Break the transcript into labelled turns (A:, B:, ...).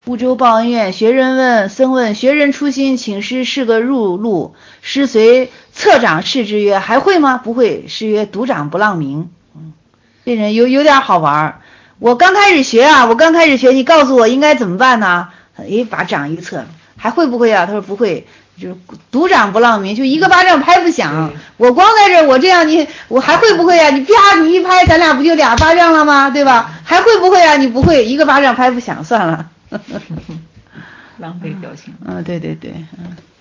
A: 不州报恩院，学人问僧问：学人初心，请师是个入路。师随侧长斥之曰：还会吗？不会。师曰：独长不浪名。这人有点好玩。我刚开始学啊，你告诉我应该怎么办呢？把掌一侧，还会不会啊？他说不会。就是独掌不浪名，就一个巴掌拍不响。我光在这，我这样我还会不会啊？你啪，你一拍，咱俩不就俩巴掌了吗？对吧？还会不会啊？你不会，一个巴掌拍不响，算了。
B: 浪费表情。
A: 对对对，